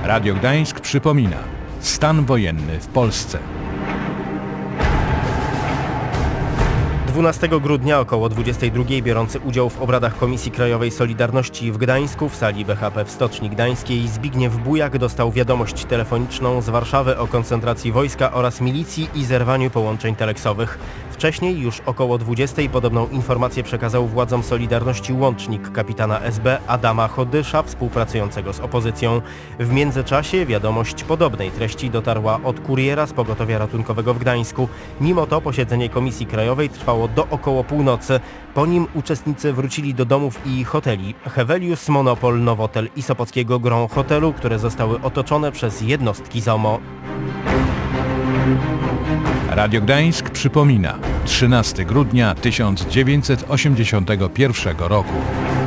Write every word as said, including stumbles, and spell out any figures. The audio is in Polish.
Radio Gdańsk przypomina: stan wojenny w Polsce. dwunastego grudnia około dwudziestej drugiej biorący udział w obradach Komisji Krajowej Solidarności w Gdańsku w sali B H P w Stoczni Gdańskiej Zbigniew Bujak dostał wiadomość telefoniczną z Warszawy o koncentracji wojska oraz milicji i zerwaniu połączeń teleksowych. Wcześniej, już około dwudziestej, podobną informację przekazał władzom Solidarności łącznik kapitana S B Adama Chodysza, współpracującego z opozycją. W międzyczasie wiadomość podobnej treści dotarła od kuriera z pogotowia ratunkowego w Gdańsku. Mimo to posiedzenie Komisji Krajowej trwało do około północy. Po nim uczestnicy wrócili do domów i hoteli Hevelius, Monopol, Nowotel i Sopockiego Grand Hotelu, które zostały otoczone przez jednostki Z O M O. Radio Gdańsk przypomina: trzynastego grudnia tysiąc dziewięćset osiemdziesiątego pierwszego roku.